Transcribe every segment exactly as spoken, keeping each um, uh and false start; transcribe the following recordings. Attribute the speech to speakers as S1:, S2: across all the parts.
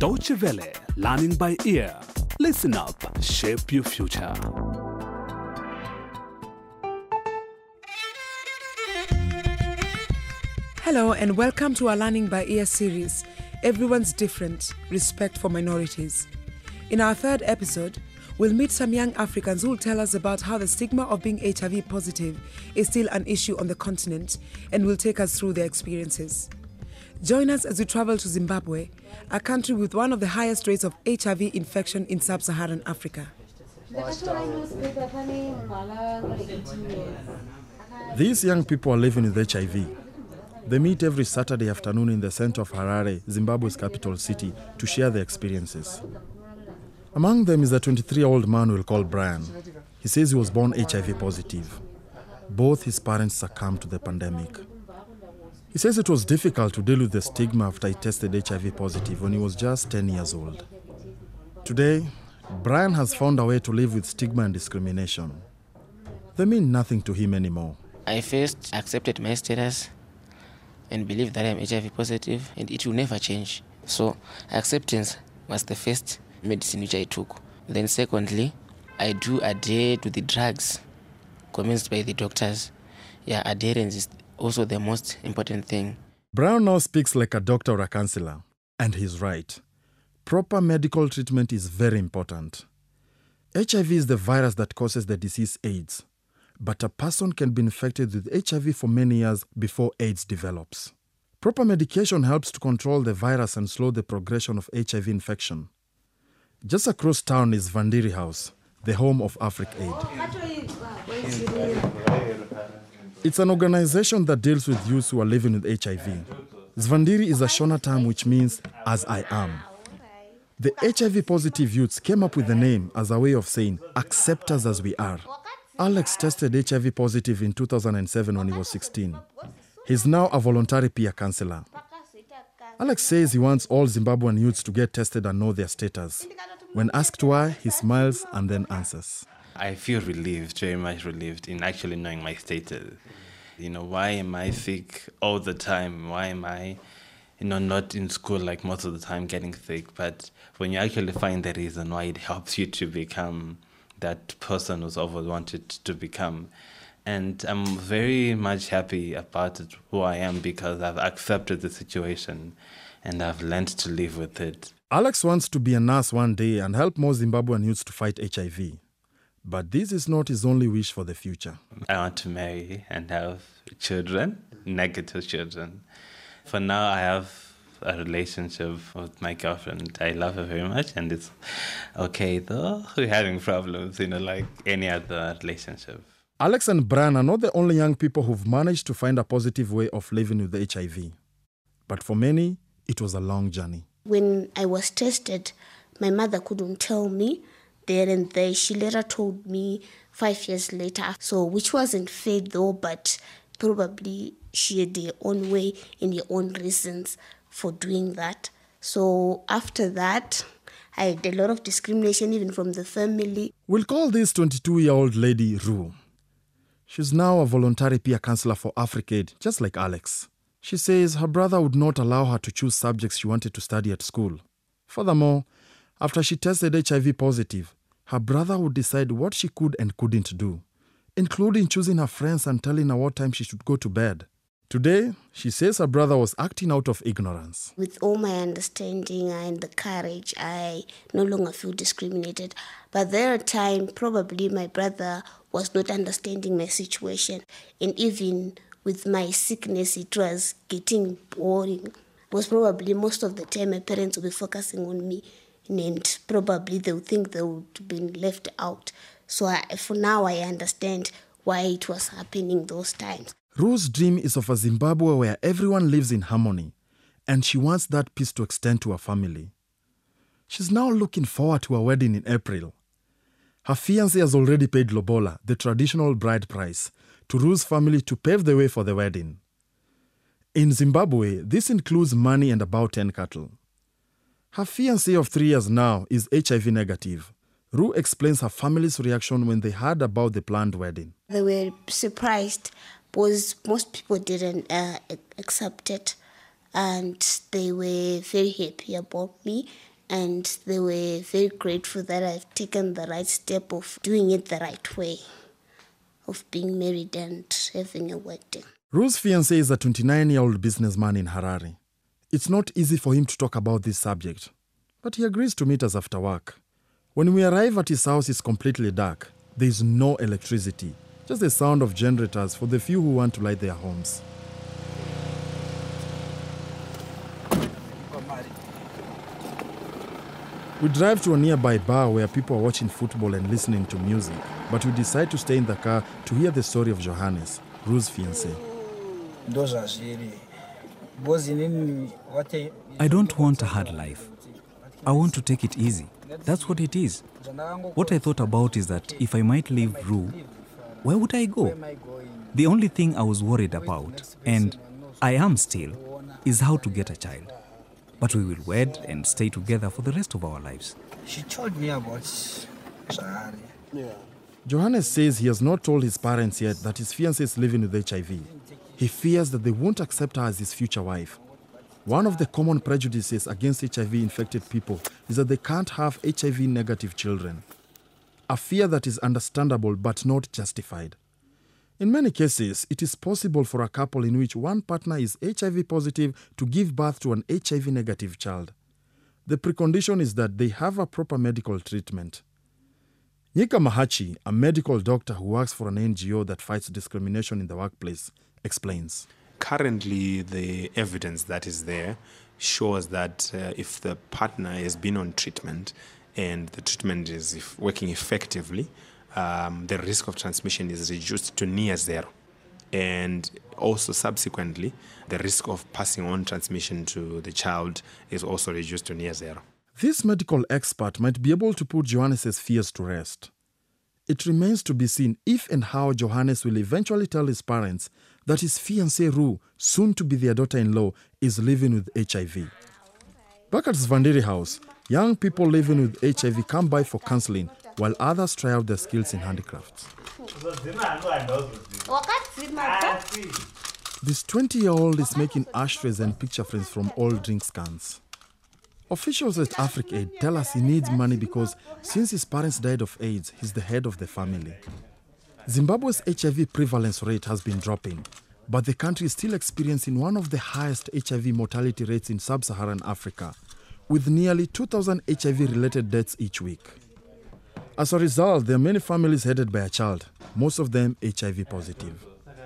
S1: Deutsche Welle, learning by ear. Listen up, shape your future.
S2: Hello and welcome to our Learning by Ear series, Everyone's Different, Respect for Minorities. In our third episode, we'll meet some young Africans who will tell us about how the stigma of being H I V positive is still an issue on the continent and will take us through their experiences. Join us as we travel to Zimbabwe, a country with one of the highest rates of H I V infection in sub-Saharan Africa.
S3: These young people are living with H I V. They meet every Saturday afternoon in the center of Harare, Zimbabwe's capital city, to share their experiences. Among them is a twenty-three-year-old man we'll call Brian. He says he was born H I V positive. Both his parents succumbed to the pandemic. He says it was difficult to deal with the stigma after he tested H I V positive when he was just ten years old. Today, Brian has found a way to live with stigma and discrimination. They mean nothing to him anymore.
S4: I first accepted my status and believed that I am H I V positive and it will never change. So acceptance was the first medicine which I took. Then secondly, I do adhere to the drugs commenced by the doctors. Yeah, adherence is also the most important thing.
S3: Brown now speaks like a doctor or a counselor, and he's right. Proper medical treatment is very important. H I V is the virus that causes the disease AIDS, but a person can be infected with H I V for many years before AIDS develops. Proper medication helps to control the virus and slow the progression of H I V infection. Just across town is Zvandiri House, the home of AfricAid. It's an organization that deals with youths who are living with H I V. Zvandiri is a Shona term which means, as I am. The H I V positive youths came up with the name as a way of saying, accept us as we are. Alex tested H I V positive in two thousand seven when he was sixteen. He's now a voluntary peer counselor. Alex says he wants all Zimbabwean youths to get tested and know their status. When asked why, he smiles and then answers.
S5: I feel relieved, very much relieved in actually knowing my status. You know, why am I sick all the time? Why am I, you know, not in school like most of the time getting sick? But when you actually find the reason why, it helps you to become that person who's always wanted to become. And I'm very much happy about it, who I am, because I've accepted the situation and I've learned to live with it.
S3: Alex wants to be a nurse one day and help more Zimbabwean youths to fight H I V. But this is not his only wish for the future.
S5: I want to marry and have children, negative children. For now, I have a relationship with my girlfriend. I love her very much, and it's okay, though we're having problems, you know, like any other relationship.
S3: Alex and Brian are not the only young people who've managed to find a positive way of living with H I V. But for many, it was a long journey.
S6: When I was tested, my mother couldn't tell me there and there. She later told me five years later, so which wasn't fair though, but probably she had her own way and her own reasons for doing that. So after that, I had a lot of discrimination even from the family.
S3: We'll call this twenty-two-year-old lady Rue. She's now a voluntary peer counselor for AfricAid, just like Alex. She says her brother would not allow her to choose subjects she wanted to study at school. Furthermore, after she tested H I V positive, her brother would decide what she could and couldn't do, including choosing her friends and telling her what time she should go to bed. Today, she says her brother was acting out of ignorance.
S6: With all my understanding and the courage, I no longer feel discriminated. But there are times probably my brother was not understanding my situation. And even with my sickness, it was getting boring. Because probably most of the time my parents will be focusing on me. And probably they would think they would have been left out. So I, for now, I understand why it was happening those times.
S3: Rue's dream is of a Zimbabwe where everyone lives in harmony, and she wants that peace to extend to her family. She's now looking forward to her wedding in April. Her fiancé has already paid lobola, the traditional bride price, to Rue's family to pave the way for the wedding. In Zimbabwe, this includes money and about ten cattle. Her fiancé of three years now is H I V negative. Rue explains her family's reaction when they heard about the planned wedding.
S6: They were surprised because most people didn't uh, accept it, and they were very happy about me And they were very grateful that I've taken the right step of doing it the right way, of being married and having a wedding.
S3: Ruth's fiancé is a twenty-nine-year-old businessman in Harare. It's not easy for him to talk about this subject, but he agrees to meet us after work. When we arrive at his house, it's completely dark. There is no electricity, just the sound of generators for the few who want to light their homes. We drive to a nearby bar where people are watching football and listening to music, but we decide to stay in the car to hear the story of Johannes, Ruth's fiancé.
S7: I don't want a hard life. I want to take it easy. That's what it is. What I thought about is that if I might leave Ru, where would I go? The only thing I was worried about, and I am still, is how to get a child. But we will wed and stay together for the rest of our lives.
S8: She told me about Sahari.
S3: Yeah. Johannes says he has not told his parents yet that his fiancée is living with H I V. He fears that they won't accept her as his future wife. One of the common prejudices against H I V-infected people is that they can't have H I V-negative children. A fear that is understandable but not justified. In many cases, it is possible for a couple in which one partner is H I V positive to give birth to an H I V-negative child. The precondition is that they have a proper medical treatment. Nyika Mahachi, a medical doctor who works for an N G O that fights discrimination in the workplace, explains.
S9: Currently, the evidence that is there shows that uh, if the partner has been on treatment and the treatment is if working effectively, um, the risk of transmission is reduced to near zero. And also subsequently, the risk of passing on transmission to the child is also reduced to near zero.
S3: This medical expert might be able to put Johannes' fears to rest. It remains to be seen if and how Johannes will eventually tell his parents that his fiancée Ru, soon to be their daughter-in-law, is living with H I V. Back at Zvandiri House, young people living with H I V come by for counseling, while others try out their skills in handicrafts. This twenty-year-old is making ashtrays and picture frames from old drink cans. Officials at AfricAid tell us he needs money because since his parents died of AIDS, he's the head of the family. Zimbabwe's H I V prevalence rate has been dropping, but the country is still experiencing one of the highest H I V mortality rates in sub-Saharan Africa, with nearly two thousand H I V-related deaths each week. As a result, there are many families headed by a child, most of them H I V positive.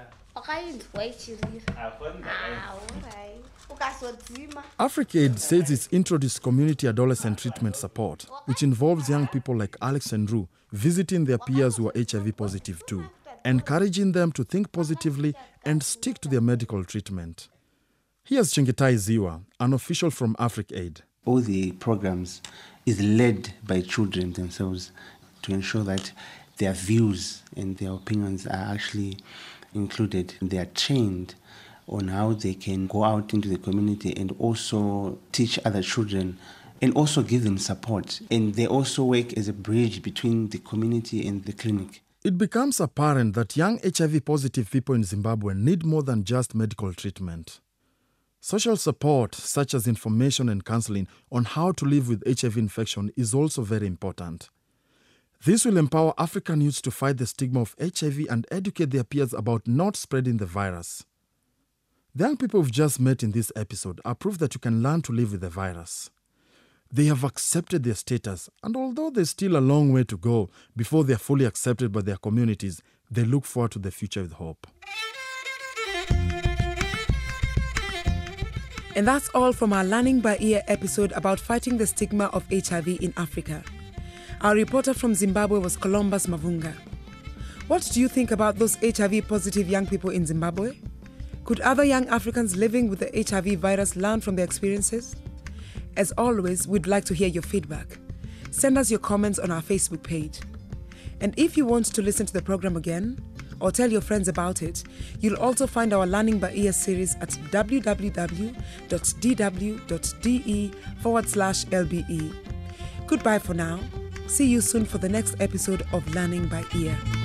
S3: AfricAid says it's introduced community adolescent treatment support, which involves young people like Alex and Ru visiting their peers who are H I V positive too, encouraging them to think positively and stick to their medical treatment. Here's Chengetai Ziwa, an official from AfricAid.
S10: All the programs is led by children themselves to ensure that their views and their opinions are actually included. They are trained on how they can go out into the community and also teach other children and also give them support. And they also work as a bridge between the community and the clinic.
S3: It becomes apparent that young H I V-positive people in Zimbabwe need more than just medical treatment. Social support, such as information and counseling on how to live with H I V infection, is also very important. This will empower African youths to fight the stigma of H I V and educate their peers about not spreading the virus. The young people we've just met in this episode are proof that you can learn to live with the virus. They have accepted their status, and although there's still a long way to go before they are fully accepted by their communities, they look forward to the future with hope.
S2: And that's all from our Learning by Ear episode about fighting the stigma of H I V in Africa. Our reporter from Zimbabwe was Columbus Mavunga. What do you think about those H I V-positive young people in Zimbabwe? Could other young Africans living with the H I V virus learn from their experiences? As always, we'd like to hear your feedback. Send us your comments on our Facebook page. And if you want to listen to the program again, or tell your friends about it, you'll also find our Learning by Ear series at www.dw.de forward slash LBE. Goodbye for now. See you soon for the next episode of Learning by Ear.